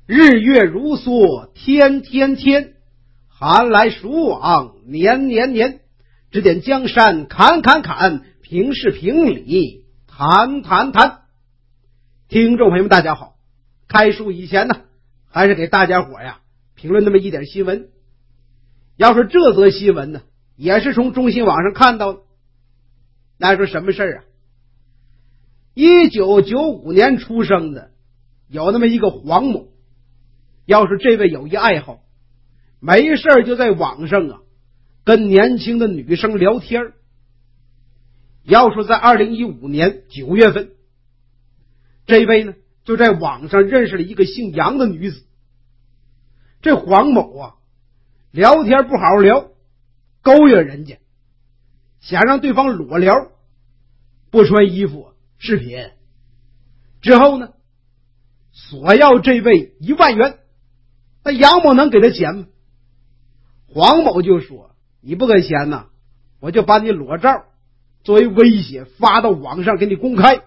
日月如梭，天天天，寒来暑往，年年年。指点江山，砍砍砍，平事平理，谈谈谈。听众朋友们，大家好。开书以前呢，还是给大家伙呀评论那么一点新闻。要说这则新闻呢，也是从中新网上看到的。那说什么事啊？1995年出生的，有那么一个黄某。要是这位有一爱好，没事就在网上啊跟年轻的女生聊天。要说在2015年9月份，这位呢就在网上认识了一个姓杨的女子。这黄某啊聊天不好好聊，勾引人家，想让对方裸聊，不穿衣服视频。之后呢索要这位1万元。那杨某能给他钱吗？黄某就说，你不给钱呢，我就把你裸照作为威胁发到网上给你公开。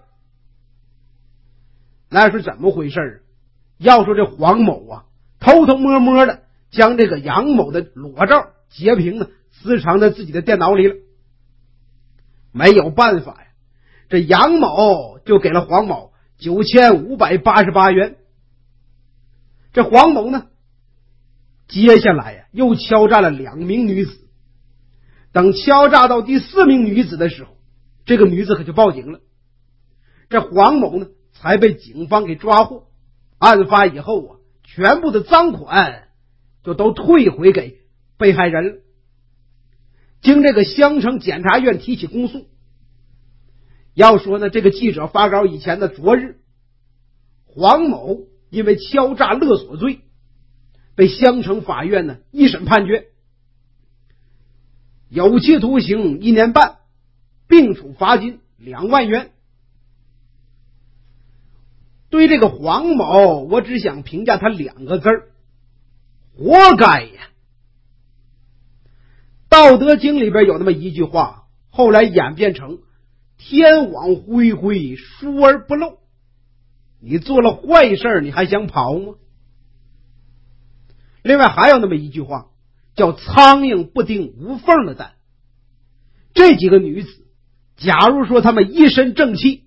那是怎么回事啊？要说这黄某啊偷偷摸摸的将这个杨某的裸照截屏呢私藏在自己的电脑里了。没有办法呀，这杨某就给了黄某9588元。这黄某呢接下来呀又敲诈了2名女子。等敲诈到第4名女子的时候，这个女子可就报警了。这黄某呢才被警方给抓获。案发以后啊，全部的赃款就都退回给被害人了。经这个襄城检察院提起公诉。要说呢，这个记者发稿以前的昨日，黄某因为敲诈勒索罪被襄城法院呢一审判决有期徒刑1年半，并处罚金2万元。对这个黄某，我只想评价他2个字儿：活该呀。道德经里边有那么一句话，后来演变成天网恢恢，疏而不漏。你做了坏事你还想跑吗？另外还有那么一句话，叫苍蝇不叮无缝的蛋。这几个女子，假如说她们一身正气，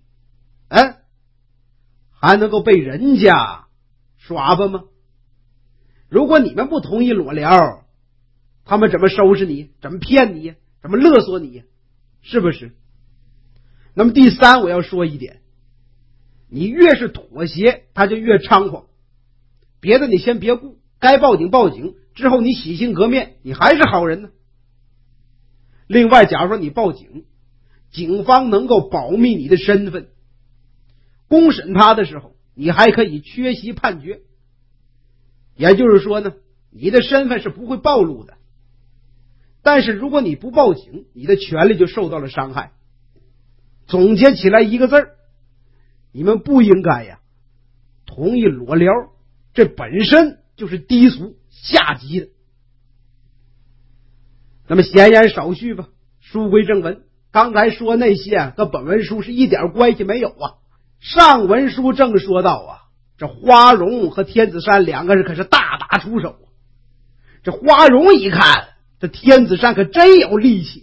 还能够被人家耍吧吗？如果你们不同意裸聊，他们怎么收拾你？怎么骗你？怎么勒索你？是不是？那么第3，我要说一点，你越是妥协，他就越猖狂。别的你先别顾，该报警报警，之后你洗心革面，你还是好人呢。另外，假如说你报警，警方能够保密你的身份，公审他的时候你还可以缺席判决。也就是说呢，你的身份是不会暴露的。但是如果你不报警，你的权利就受到了伤害。总结起来一个字儿，你们不应该呀同意裸聊，这本身就是低俗下级的。那么闲言少叙吧，书归正文。刚才说那些跟本文书是一点关系没有啊。上文书正说到啊，这花荣和天子山2个人可是大打出手。这花荣一看这天子山可真有力气，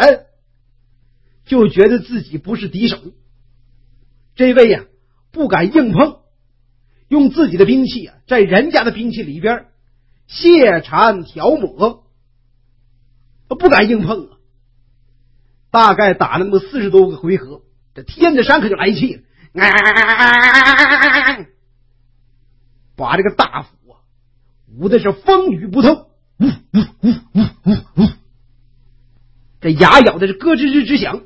就觉得自己不是敌手。这位呀不敢硬碰，用自己的兵器在人家的兵器里边卸缠挑抹，不敢硬碰啊。大概打了那么40多个回合，这天子山可就来气了，把这个大斧舞的是风雨不透，这牙咬的是咯吱吱直响，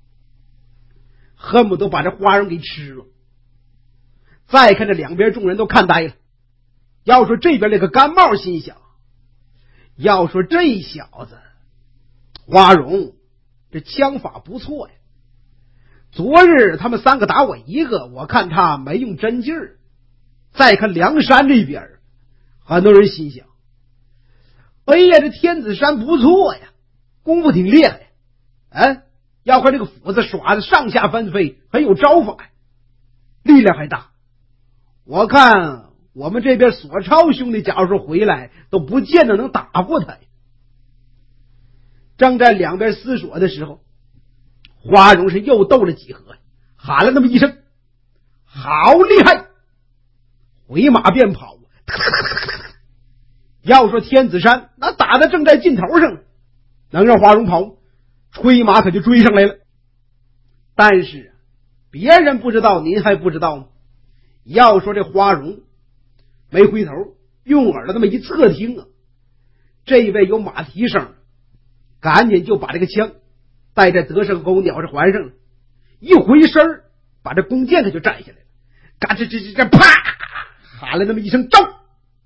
恨不得把这花荣给吃了。再看这两边众人都看呆了。要说这边那个甘茂心想，要说这小子花荣这枪法不错呀，昨日他们3个打我1个，我看他没用真劲儿。再看梁山这边，很多人心想，哎呀，这天子山不错呀，功夫挺厉害，要看这个斧子耍的上下翻飞，很有招法呀，力量还大。我看我们这边索超兄弟假如说回来，都不见得能打过他。正在两边思索的时候，花荣是又斗了几合，喊了那么一声：“好厉害！”回马便跑。要说天子山那打的正在劲头上，能让花荣跑，催马可就追上来了。但是别人不知道，您还不知道吗？要说这花荣没回头，用耳朵那么一侧听啊，这位有马蹄声，赶紧就把这个枪带在得胜钩鸟上环上了，一回身把这弓箭可就摘下来了，嘎吱吱吱，啪，喊了那么一声招。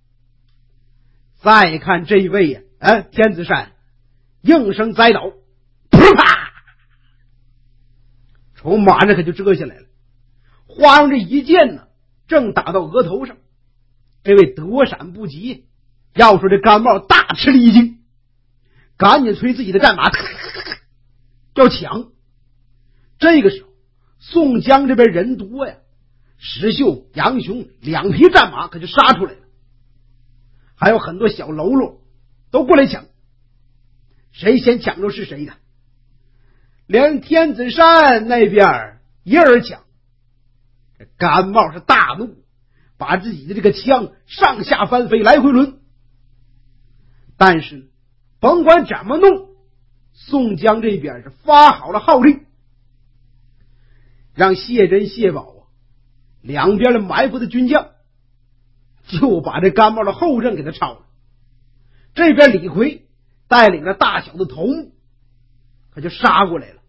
再看这位呀，天子山应声栽倒，啪，从马上可就折下来了。花荣这一箭呢，正打到额头上，这位躲闪不及，要说这甘茂大吃了一惊，赶紧催自己的战马要抢。这个时候宋江这边人多呀，石秀、杨雄两匹战马可就杀出来了，还有很多小喽啰都过来抢，谁先抢着是谁的。连天子山那边一人抢，这甘茂是大怒，把自己的这个枪上下翻飞，来回抡。但是甭管怎么弄，宋江这边是发好了号令，让谢珍、谢宝两边的埋伏的军将就把这甘茂的后阵给他抄了。这边李逵带领着大小的头目可就杀过来了。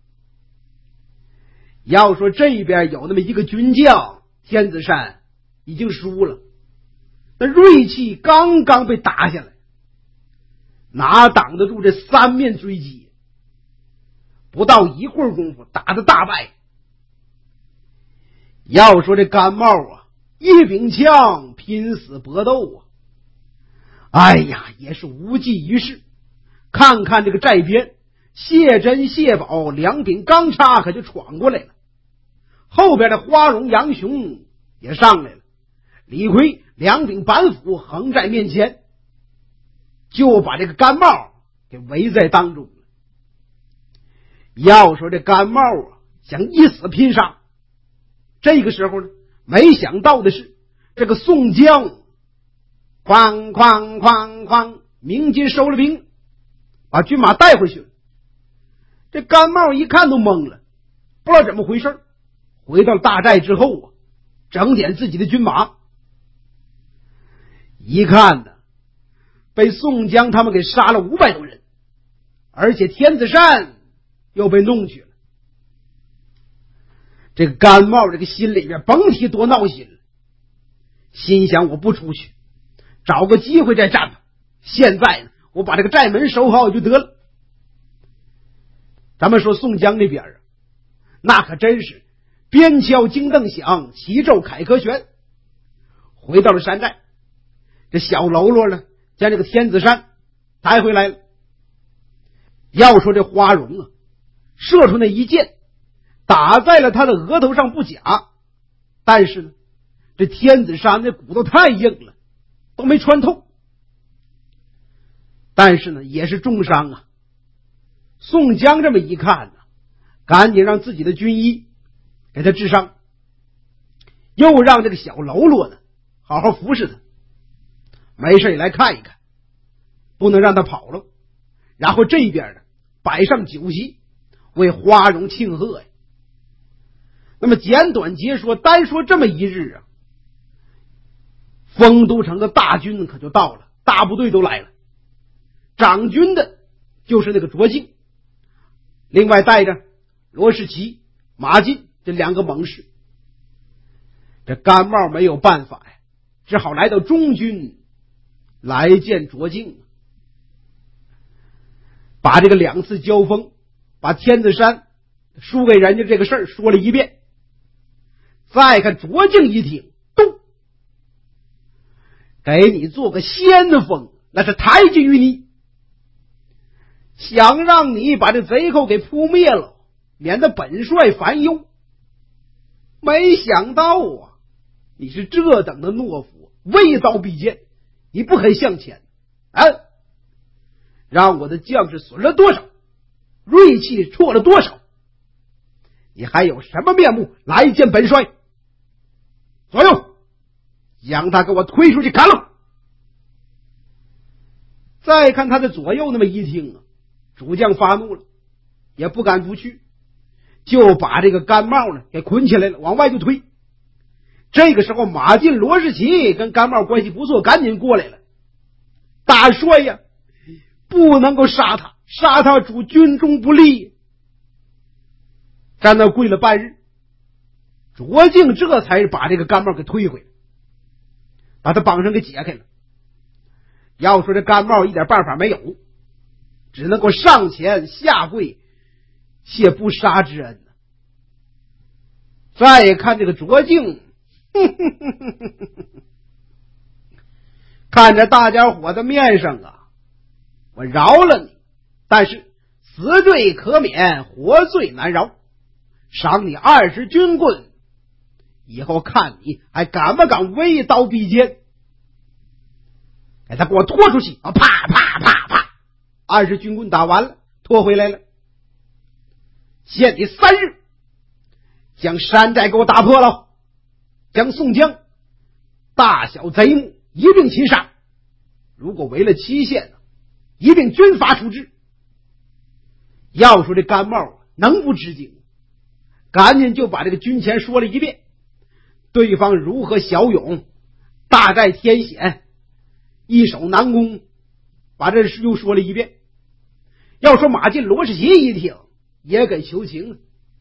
要说这边有那么一个军将，天子山已经输了，那锐气刚刚被打下来，哪挡得住这三面追击？不到一会儿功夫，打得大败。要说这甘茂啊，一柄枪拼死搏斗啊，哎呀，也是无济于事。看看这个寨边，谢珍、谢宝两柄钢叉可就闯过来了，后边的花荣、杨雄也上来了，李逵两柄板斧横在面前，就把这个甘茂给围在当中了。要说这甘茂啊，想一死拼杀。这个时候呢，没想到的是，这个宋江哐哐哐哐鸣金收了兵，把军马带回去了。这甘茂一看都懵了，不知道怎么回事。回到大寨之后啊，整点自己的军马，一看呢，被宋江他们给杀了500多人，而且天子山又被弄去了。这个甘茂这个心里边甭提多闹心了，心想我不出去，找个机会再战吧。现在呢，我把这个寨门守好就得了。咱们说宋江那边啊，那可真是鞭敲金镫响，齐奏凯歌旋。回到了山寨，这小喽啰呢，将这个天子山抬回来了。要说这花荣啊，射出那一箭，打在了他的额头上不假，但是呢，这天子山那骨头太硬了，都没穿透。但是呢，也是重伤啊。宋江这么一看呢，赶紧让自己的军医给他治伤，又让这个小喽啰呢好好服侍他，没事也来看一看，不能让他跑了。然后这边呢，摆上酒席为花荣庆贺呀。那么简短截说，单说这么一日啊，丰都城的大军可就到了，大部队都来了。掌军的就是那个卓敬，另外带着罗士奇、马进这2个猛士。这甘茂没有办法呀，只好来到中军来见卓敬，把这个2次交锋，把天子山输给人家这个事儿说了一遍。再看卓敬一听，咚，给你做个先锋，那是抬举于你，想让你把这贼寇给扑灭了，免得本帅烦忧。没想到啊，你是这等的懦夫， 微刀必剑，你不肯向前啊？让我的将士损了多少，锐气挫了多少，你还有什么面目来见本帅？左右，将他给我推出去砍了。再看他的左右那么一听啊，主将发怒了，也不敢不去，就把这个甘茂呢给捆起来了，往外就推。这个时候马进、罗士奇跟甘茂关系不错，赶紧过来了。大帅呀，不能够杀他，杀他主军中不利。在那跪了半日，卓敬这才把这个甘茂给推回来，把他绑绳给解开了。要说这甘茂一点办法没有，只能够上前下跪谢不杀之恩。再看这个卓敬，看着大家伙的面上啊，我饶了你，但是死罪可免，活罪难饶，赏你20军棍，以后看你还敢不敢微刀逼肩。给他给我拖出去啊！啪啪啪啪，20军棍打完了，拖回来了。限你3日，将山寨给我打破了，将宋江大小贼目一并擒杀，如果违了期限，一并军法处置。要说这甘茂能不吃惊，赶紧就把这个军前说了一遍，对方如何骁勇，大概天险，易守难攻，把这事又说了一遍。要说马进、罗士奇一听也给求情了，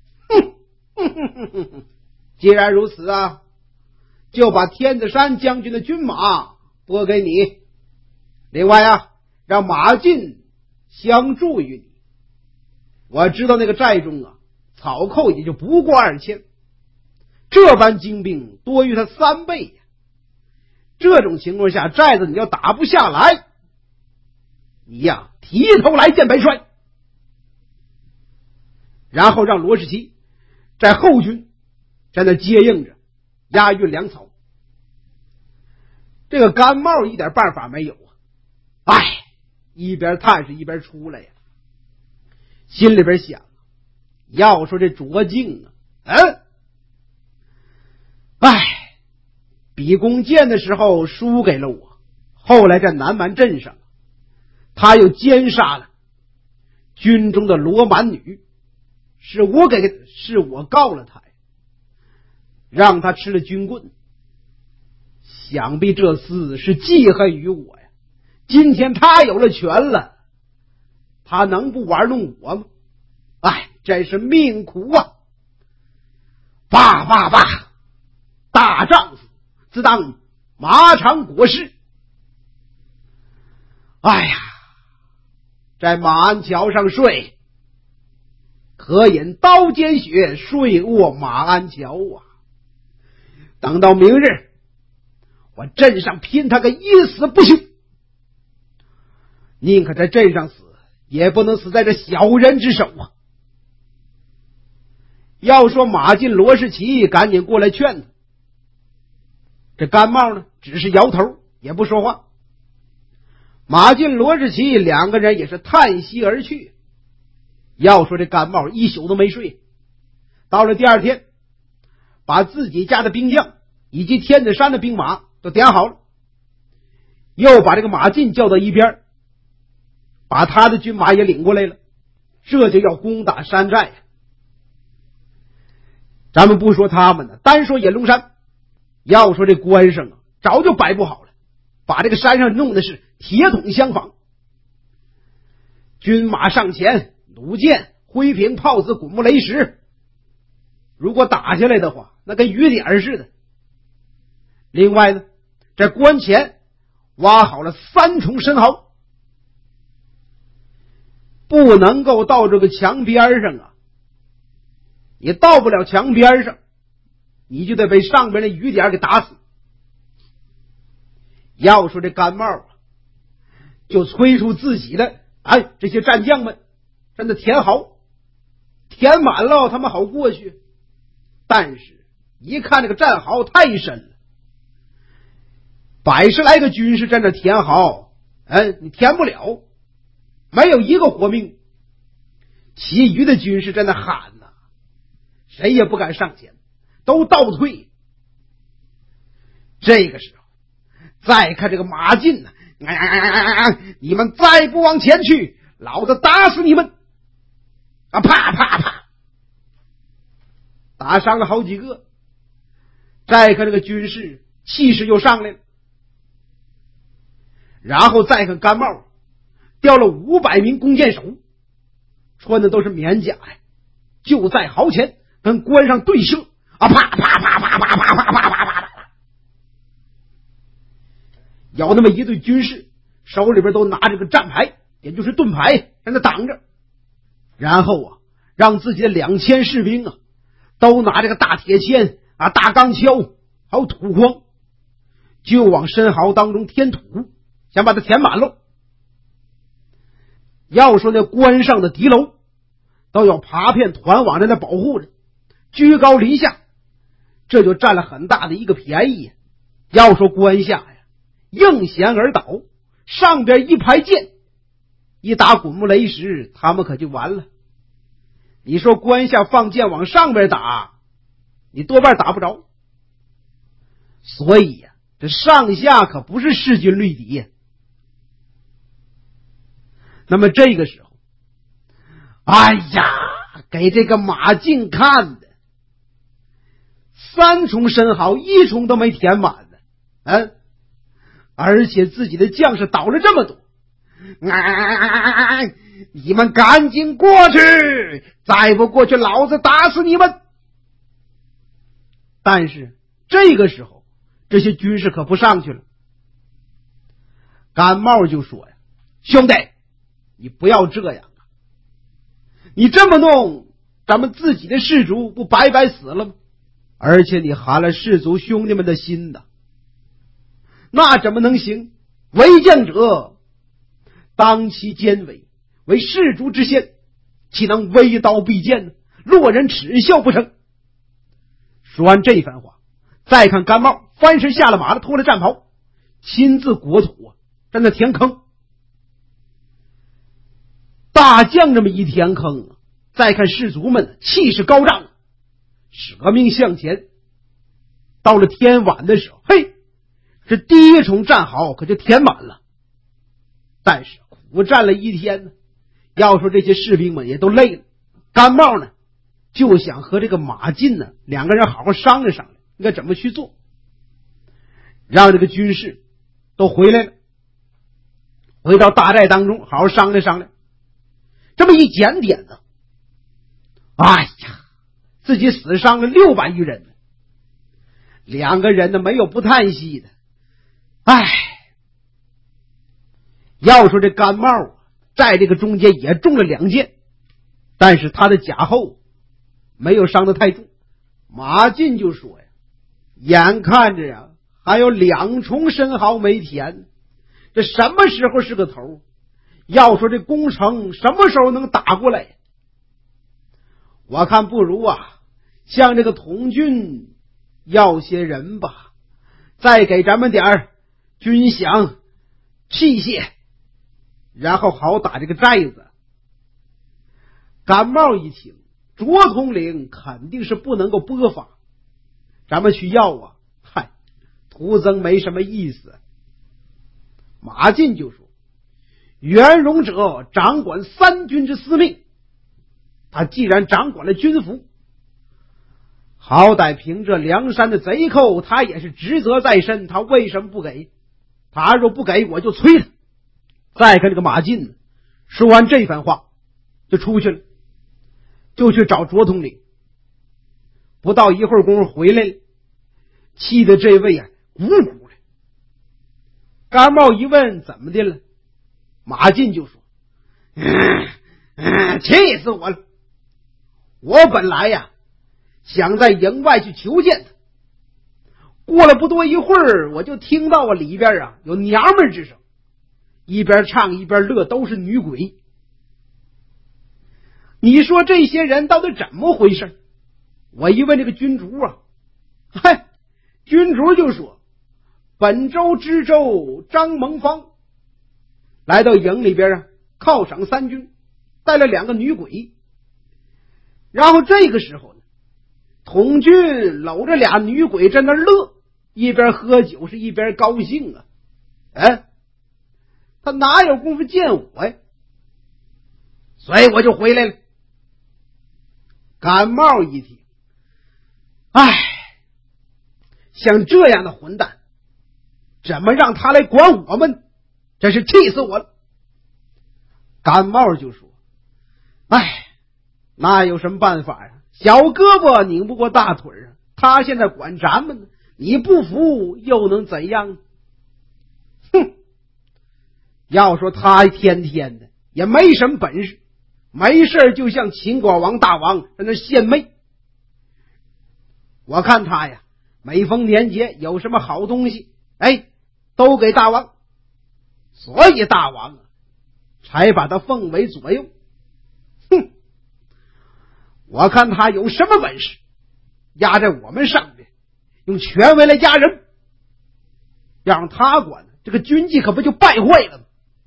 既然如此啊，就把天子山将军的军马拨给你，另外啊，让马进相助于你。我知道那个寨中啊，草寇也就不过2000，这般精兵多于他3倍呀。这种情况下，寨子你要打不下来，你呀提头来见本帅。然后让罗士奇在后军在那接应着，押运粮草。这个甘茂一点办法没有啊！哎，一边叹是一边出来呀，心里边想，要说这卓敬啊，比弓箭的时候输给了我，后来在南蛮镇上，他又奸杀了军中的罗蛮女，是我告了他，让他吃了军棍。想必这厮是记恨于我呀，今天他有了权了，他能不玩弄我吗？真是命苦啊！爸，大丈夫自当马场裹尸。在马鞍桥上睡，可饮刀尖血，睡卧马鞍桥啊！等到明日，我镇上拼他个一死不休，宁可在镇上死，也不能死在这小人之手啊！要说马进、罗士奇赶紧过来劝他，这甘茂呢只是摇头也不说话。马进、罗士奇两个人也是叹息而去。要说这甘茂一宿都没睡，到了第二天，把自己家的兵将以及天子山的兵马都点好了，又把这个马进叫到一边，把他的军马也领过来了，这就要攻打山寨。咱们不说他们呢，单说野龙山，要说这关上啊，早就摆布好了，把这个山上弄的是铁桶相防，军马上前，弩箭、灰瓶、炮子、滚木雷石，如果打下来的话，那跟雨点似的。另外呢，在关前挖好了3重深壕，不能够到这个墙边上啊，你到不了墙边上，你就得被上边的雨点给打死。要说这甘茂啊，就催促自己的这些战将们真的填好，填满了他们好过去。但是一看这个战壕太深了， 100来个军士在那填好，你填不了，没有一个活命。其余的军士在那喊呢，谁也不敢上前，都倒退。这个时候再看这个马进呢，你们再不往前去，老子打死你们！啪啪啪，打伤了好几个。再看这个军士气势又上来了，然后再看甘茂调了500名弓箭手，穿的都是棉甲呀，就在壕前跟关上对射，啪啪啪啪啪啪啪啪啪啪，有那么一队军士手里边都拿着个战牌，也就是盾牌，在那挡着，然后让自己的2000士兵都拿这个大铁钎大钢锹还有土筐，就往深壕当中填土，想把它填满了。要说那关上的敌楼都有爬片团网在那保护着，居高临下，这就占了很大的一个便宜。要说关下应弦而倒，上边一排箭，一打滚木雷石，他们可就完了。你说关下放箭往上边打，你多半打不着。所以这上下可不是势均力敌。那么这个时候，给这个马进看的3重深壕1重都没填满的，而且自己的将士倒了这么多，你们赶紧过去，再不过去老子打死你们！但是这个时候这些军士可不上去了。甘茂就说呀，兄弟，你不要这样你这么弄，咱们自己的士卒不白白死了吗？而且你寒了士卒兄弟们的心的，那怎么能行？为将者当其奸伪，为士卒之先，岂能微刀必剑呢？落人耻笑不成？说完这番话，再看甘茂翻身下了马了，脱了战袍，亲自裹土在那填坑。大将这么一填坑再看士卒们气势高涨，舍命向前。到了天晚的时候，这第1重战壕可就填满了。但是苦战了1天呢，要说这些士兵们也都累了。甘茂呢就想和这个马进呢2个人好好商量商量应该怎么去做，让这个军士都回来了，回到大寨当中好好商量商量。这么一检点呢，自己死伤了600余人，2个人呢没有不叹息的。要说这甘茂在这个中间也中了2箭，但是他的甲后没有伤得太重。马进就说呀，眼看着还有2重深壕没填，这什么时候是个头？要说这攻城什么时候能打过来？我看不如向这个童军要些人吧，再给咱们点军饷器械，然后好打这个寨子。甘茂一听，卓统领肯定是不能够拨发，咱们去要徒增没什么意思。马进就说，袁荣者掌管3军之司命，他既然掌管了军服，好歹凭着梁山的贼寇，他也是职责在身，他为什么不给？他若不给，我就催他。再看这个马进说完这番话就出去了，就去找卓统领。不到一会儿功夫回来了，气得这位鼓鼓的。甘茂一问怎么的了，马进就说，气死我了！我本来想在营外去求见他，过了不多一会儿，我就听到里边有娘们之声，一边唱一边乐，都是女鬼。你说这些人到底怎么回事？我一问这个军卒君主就说， 本州知州张蒙方来到营里边犒赏三军，带了2个女鬼。然后这个时候呢，统军搂着俩女鬼在那乐，一边喝酒是一边高兴啊。他哪有功夫见我呀？所以我就回来了。感冒一听，像这样的混蛋，怎么让他来管我们？真是气死我了。感冒就说，那有什么办法呀？小胳膊拧不过大腿啊！他现在管咱们呢，你不服又能怎样？哼！要说他天天的也没什么本事，没事就像秦广王大王在那献媚。我看他呀，每逢年节有什么好东西，都给大王，所以大王才把他奉为左右。哼！我看他有什么本事，压在我们上面，用权威来压人，让他管，这个军纪可不就败坏了吗？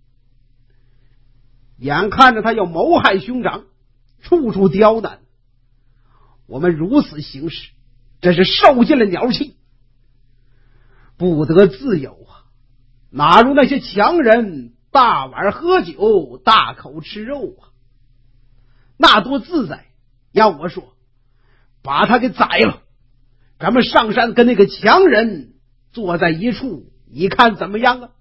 眼看着他要谋害兄长，处处刁难，我们如此行事，真是受尽了鸟气，不得自由啊！哪如那些强人大碗喝酒，大口吃肉啊，那多自在！要我说，把他给宰了，咱们上山跟那个强人坐在一处，你看怎么样啊？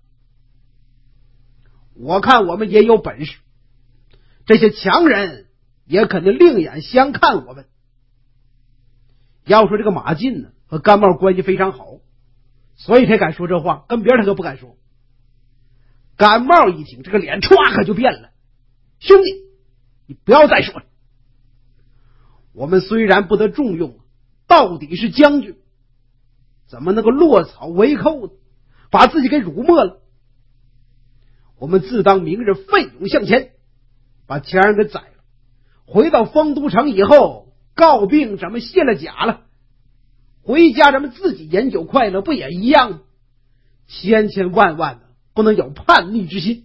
我看我们也有本事，这些强人也肯定另眼相看我们。要说这个马进呢，和甘茂关系非常好，所以才敢说这话，跟别人他可不敢说。甘茂一听，这个脸歘可就变了，兄弟，你不要再说了。我们虽然不得重用，到底是将军，怎么能够落草为寇呢？把自己给辱没了。我们自当明日奋勇向前，把强人给宰了，回到丰都城以后，告病咱们卸了甲了，回家咱们自己饮酒快乐，不也一样吗？千千万万的不能有叛逆之心。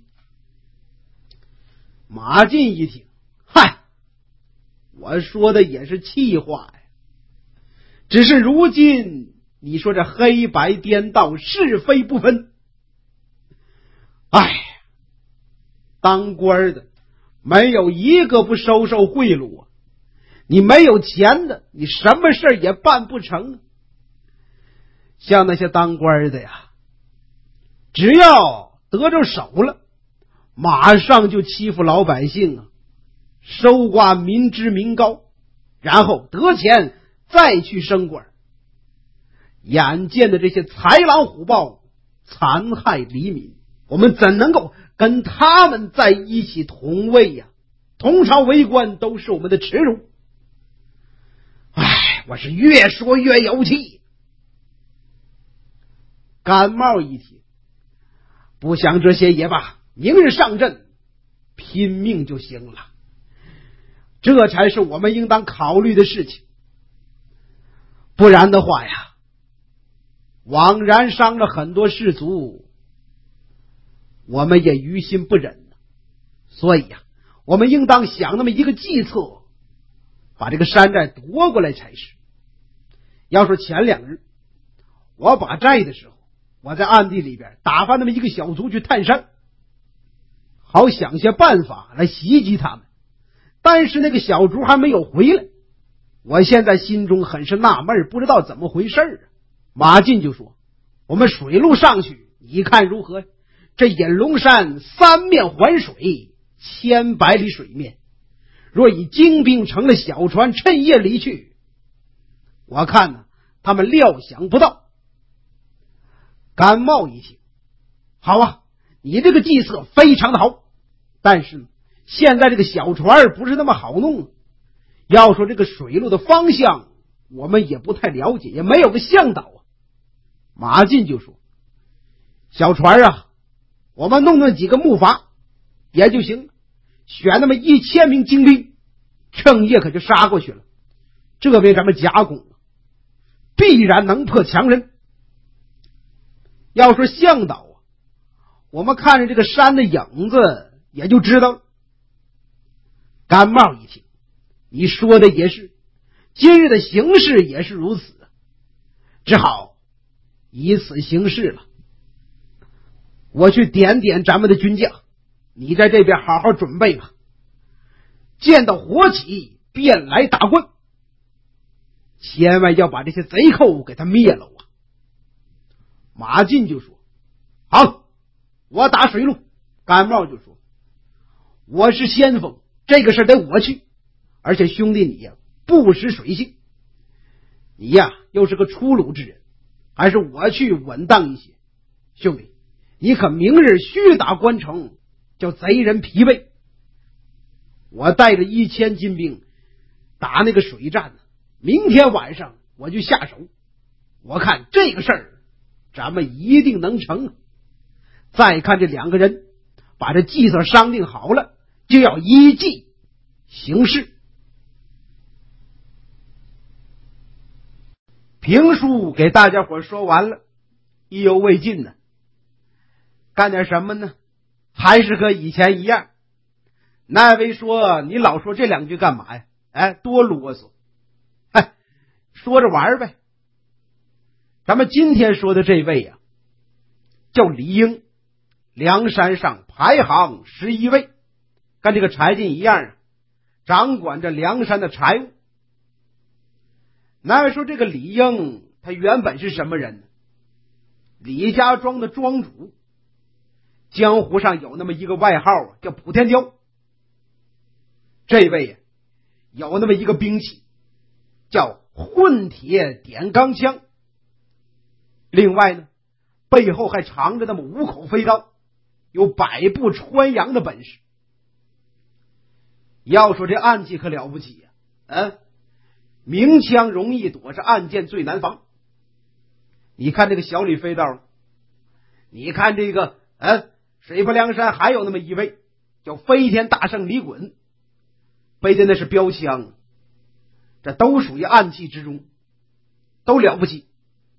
马进一听，我说的也是气话呀，只是如今你说这黑白颠倒，是非不分，当官的没有一个不收贿赂啊！你没有钱的，你什么事也办不成。像那些当官的呀，只要得着手了，马上就欺负老百姓啊，收刮民脂民膏，然后得钱再去升官。眼见的这些豺狼虎豹残害黎民，我们怎能够跟他们在一起同位呀？同朝为官都是我们的耻辱。我是越说越有气。甘茂一听，不想这些也罢，明日上阵拼命就行了，这才是我们应当考虑的事情。不然的话呀，枉然伤了很多士卒，我们也于心不忍。所以呀，我们应当想那么一个计策，把这个山寨夺过来才是。要说前2日我把寨的时候，我在暗地里边打发那么一个小卒去探山，好想些办法来袭击他们，但是那个小卒还没有回来。我现在心中很是纳闷，不知道怎么回事啊。马进就说，我们水路上去，你看如何？这隐龙山3面环水，1000百里水面，若以精兵乘了小船趁夜离去，我看呢，他们料想不到。甘茂一听，好啊，你这个计策非常的好，但是现在这个小船不是那么好弄。要说这个水路的方向，我们也不太了解，也没有个向导啊。马进就说，小船啊，我们弄那几个木筏也就行了，选那么1000名精兵，趁夜可就杀过去了。这边咱们夹攻必然能破强人。 要说向导啊，我们看着这个山的影子也就知道了。甘茂一听，你说的也是，今日的形势也是如此，只好以此行事了。我去点点咱们的军将，你在这边好好准备吧，见到火起便来打棍，千万要把这些贼寇给他灭了啊！马进就说：好，我打水路。甘茂就说：我是先锋，这个事得我去，而且兄弟你呀不识水性，你呀又是个粗鲁之人，还是我去稳当一些。兄弟，你可明日须打关城，叫贼人疲惫。我带着1000精兵打那个水战呢，明天晚上我就下手，我看这个事儿咱们一定能成。再看这2个人把这计策商定好了，就要依计行事。评书给大家伙说完了，意犹未尽呢。干点什么呢？还是和以前一样。那位说：你老说这2句干嘛呀？多啰嗦。说着玩呗。咱们今天说的这位啊，叫李应，梁山上排行11位，跟这个柴进一样啊，掌管着梁山的财务。那位说这个李应他原本是什么人呢？李家庄的庄主，江湖上有那么一个外号叫普天雕。这位有那么一个兵器叫混铁点钢枪，另外呢背后还藏着那么5口飞刀，有百步穿杨的本事。要说这暗器可了不起呀，明枪容易躲，是暗箭最难防。你看这个小李飞刀，你看这个水泊梁山还有那么一位叫飞天大圣李衮，背的那是标枪，这都属于暗器之中，都了不起。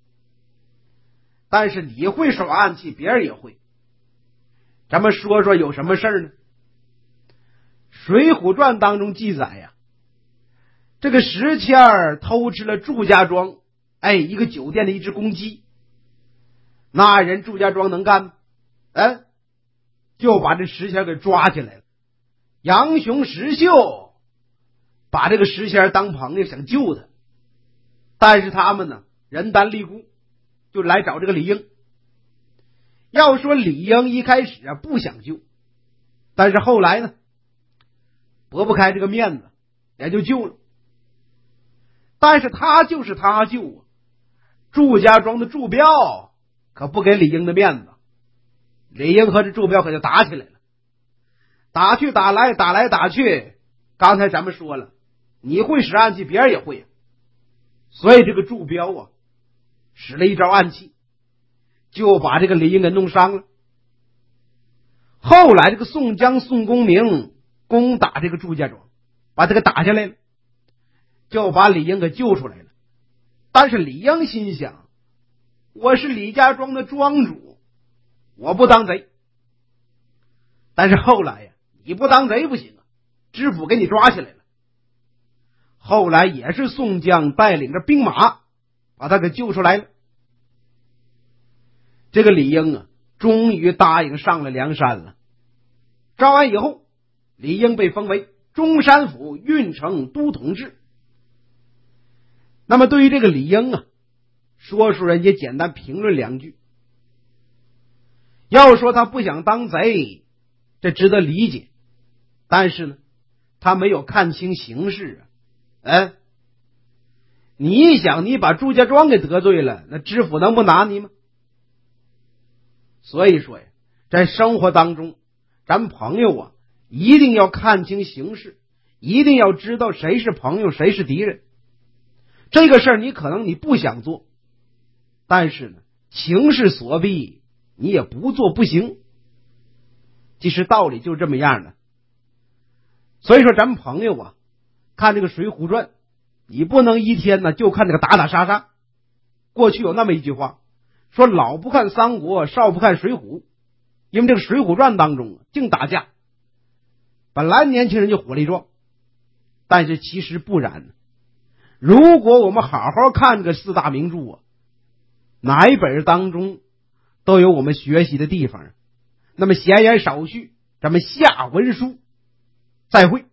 但是你会耍暗器，别人也会。咱们说说有什么事儿呢？水浒传当中记载呀，这个石谦偷吃了祝家庄一个酒店的一只公鸡。那人祝家庄能干吗？就把这石谦给抓起来了。杨雄、石秀把这个石谦当朋友，想救他，但是他们呢人单力孤，就来找这个李应。要说李应一开始不想救，但是后来呢驳不开这个面子，也就救了。但是他就是他救啊，祝家庄的祝彪可不给李应的面子，李应和这祝彪可就打起来了。打去打来，打来打去，刚才咱们说了，你会使暗器，别人也会，所以这个祝彪使了一招暗器，就把这个李应给弄伤了。后来这个宋江、宋公明攻打这个祝家庄，把他给打下来了，就把李应给救出来了。但是李应心想，我是李家庄的庄主，我不当贼。但是后来你不当贼不行啊，知府给你抓起来了。后来也是宋江带领着兵马把他给救出来了。这个李应终于答应上了梁山了。招完以后，李应被封为中山府运城都统制。那么对于这个李应说书人也简单评论2句。要说他不想当贼，这值得理解，但是呢他没有看清形势你想你把祝家庄给得罪了，那知府能不拿你吗？所以说在生活当中，咱们朋友一定要看清形势，一定要知道谁是朋友谁是敌人。这个事儿你可能你不想做，但是呢情势所逼，你也不做不行。其实道理就是这么样的。所以说咱们朋友看这个水浒传，你不能一天就看这个打打杀杀。过去有那么一句话， 说老不看三国，少不看水浒，因为这个水浒传当中净打架。本来年轻人就火力壮，但是其实不然。如果我们好好看这四大名著啊，哪一本当中都有我们学习的地方。那么闲言少叙，咱们下文书再会。